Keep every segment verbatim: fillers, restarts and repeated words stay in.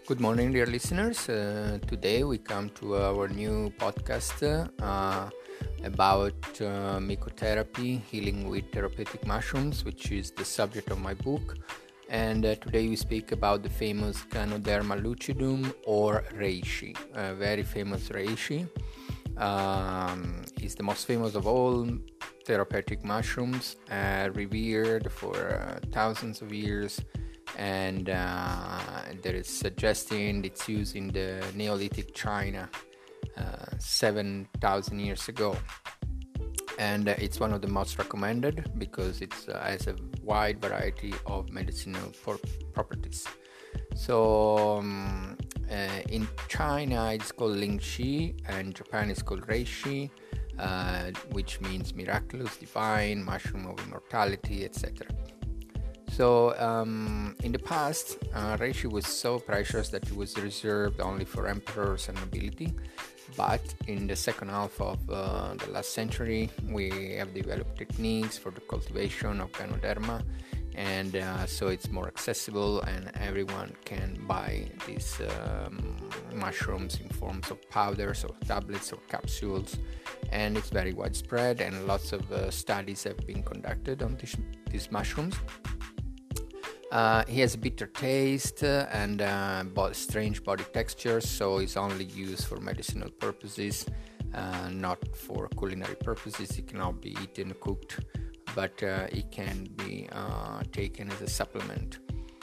Good morning, dear listeners. Uh, today we come to our new podcast uh, about uh, mycotherapy, healing with therapeutic mushrooms, which is the subject of my book. And uh, today we speak about the famous Ganoderma lucidum or reishi, a very famous reishi. Um, is the most famous of all therapeutic mushrooms, uh, revered for uh, thousands of years. And uh, there is suggesting its use in the Neolithic China uh, seven thousand years ago, and uh, it's one of the most recommended because it uh, has a wide variety of medicinal por- properties. So um, uh, in China it's called Lingxi, and Japan is called Reishi, uh, which means miraculous, divine, mushroom of immortality, et cetera. So um, in the past, uh, reishi was so precious that it was reserved only for emperors and nobility. But in the second half of uh, the last century, we have developed techniques for the cultivation of Ganoderma, and uh, so it's more accessible, and everyone can buy these um, mushrooms in forms of powders or tablets or capsules, and it's very widespread, and lots of uh, studies have been conducted on this, these mushrooms. Uh, he has a bitter taste uh, and uh, bo- strange body textures, so it's only used for medicinal purposes, uh, not for culinary purposes. It cannot be eaten cooked, but uh, it can be uh, taken as a supplement.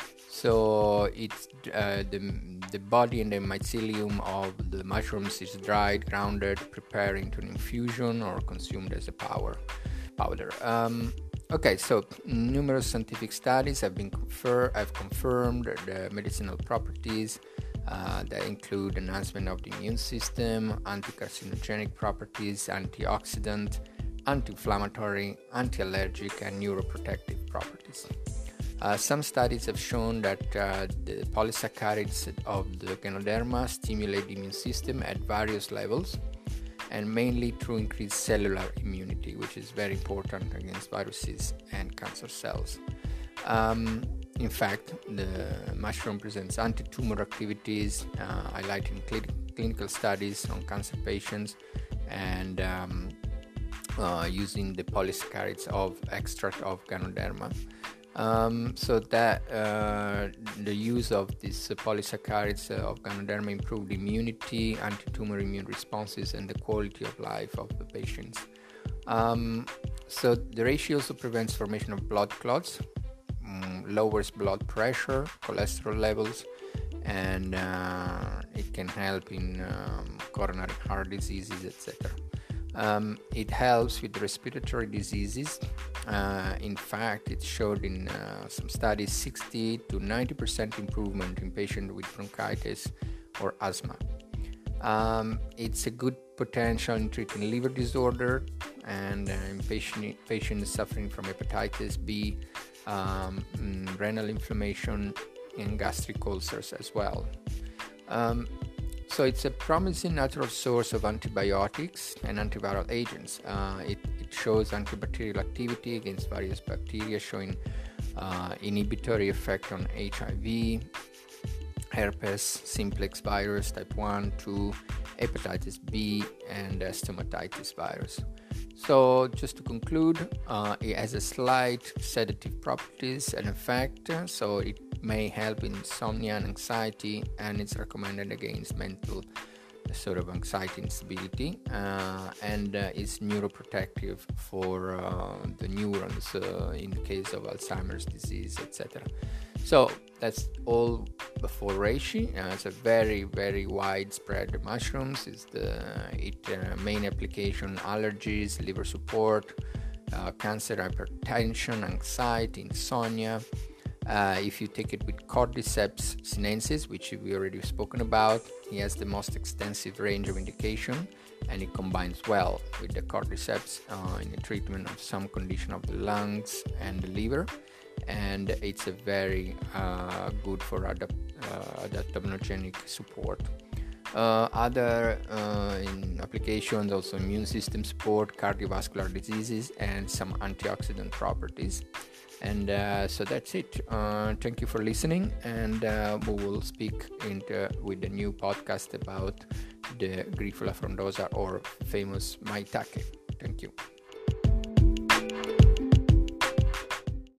So it's uh, the the body and the mycelium of the mushrooms is dried, grounded, prepared into an infusion, or consumed as a power powder. Um, Okay, so numerous scientific studies have been confer- have confirmed the medicinal properties uh, that include enhancement of the immune system, anti-carcinogenic properties, antioxidant, anti-inflammatory, anti-allergic, and neuroprotective properties. Uh, some studies have shown that uh, the polysaccharides of the Ganoderma stimulate the immune system at various levels, and mainly through increased cellular immunity, which is very important against viruses and cancer cells. Um, in fact, the mushroom presents anti-tumor activities, uh, highlighting cl- clinical studies on cancer patients, and um, uh, using the polysaccharides of extract of Ganoderma. Um, so that uh, the use of these uh, polysaccharides uh, of Ganoderma improved immunity, anti-tumor immune responses, and the quality of life of the patients. Um, so the reishi also prevents formation of blood clots, um, lowers blood pressure, cholesterol levels, and uh, it can help in um, coronary heart diseases, et cetera. Um, it helps with respiratory diseases. Uh, in fact, it showed in uh, some studies sixty to ninety percent improvement in patients with bronchitis or asthma. Um, it's a good potential in treating liver disorder and uh, in patient, patients suffering from hepatitis B, um, renal inflammation, and gastric ulcers as well. Um, So it's a promising natural source of antibiotics and antiviral agents. Uh, it, it shows antibacterial activity against various bacteria, showing uh, inhibitory effect on H I V, herpes simplex virus type one, two, hepatitis B, and uh, stomatitis virus. So just to conclude, uh, it has a slight sedative properties and effect, so it may help in insomnia and anxiety, and it's recommended against mental uh, sort of anxiety instability, uh, and uh, is neuroprotective for uh, the neurons uh, in the case of Alzheimer's disease, et cetera. So that's all for reishi. Uh, it's a very, very widespread mushrooms. It's the it uh, main application: allergies, liver support, uh, cancer, hypertension, anxiety, insomnia. Uh, if you take it with Cordyceps sinensis, which we already spoken about, he has the most extensive range of indication, and it combines well with the Cordyceps uh, in the treatment of some condition of the lungs and the liver, and it's a very uh, good for adapt- uh, adaptogenic support. Uh, other uh, in applications, also immune system support, cardiovascular diseases, and some antioxidant properties. And uh, so that's it. Uh, thank you for listening, and uh, we will speak into, with a new podcast about the Grifola frondosa, or famous maitake. Thank you.